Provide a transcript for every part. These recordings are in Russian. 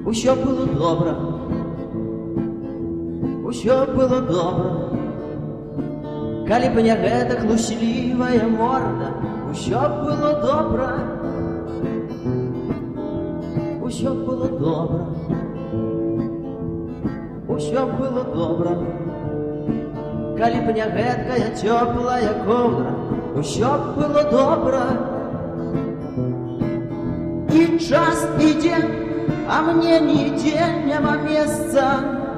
Усё было добра, усё было добра. Калі б не гэта хлуслівая морда, усё было добра, усё было добра, усё было добра. Калі б не гэткая цёплая коўдра, усё было добра. І час ідзе, а мне нідзе няма месца.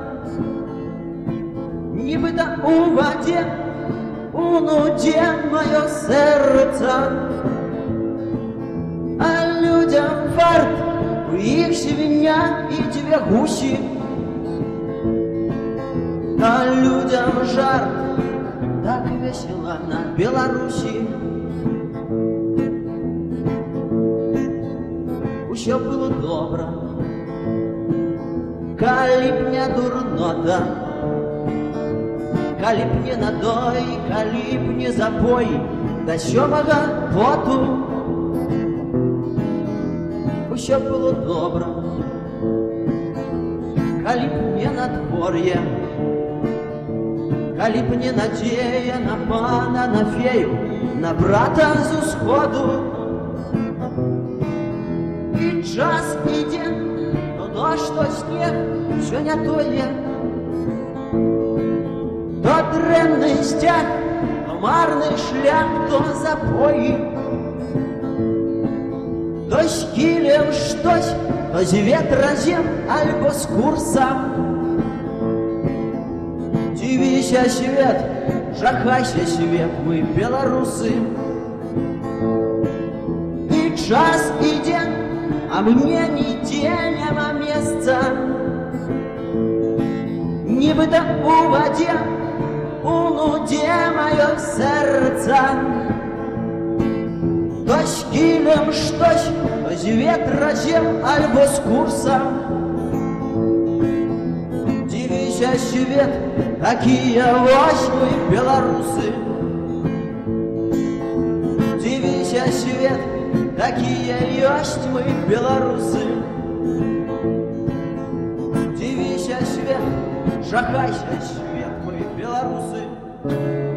Нібыта у вадзе, у нудзе маё сэрца. А людям фарт, у іх свіння і дзве гусі. А людям жарт, так весела на Беларусі. Усё было добра, калі б не дурнота, калі б не надой, калі б не запой да сёмага поту. Усё было добра, калі б не надвор'е, калі б не надзея на пана, на фею, на брата з усходу. І час ідзе, то дождь, то снег, усё не тое. То дрэнны сцяг, то марны шлях, то запоі. То з кілем штось, то з ветразем, альбо з курсам. Дзівіся свет, жахайся свет, мы беларусы. І час ідзе, а мне нідзе няма месца. Нібыта у вадзе, у нудзе маё сэрца. То з кілем штось, то з ветразем, альбо з курсам. Дзівіся свет, такія вось мы беларусы. Дзівіся свет, такія ёсць мы беларусы. Дзівіся свет, жахайся свет, мы беларусы.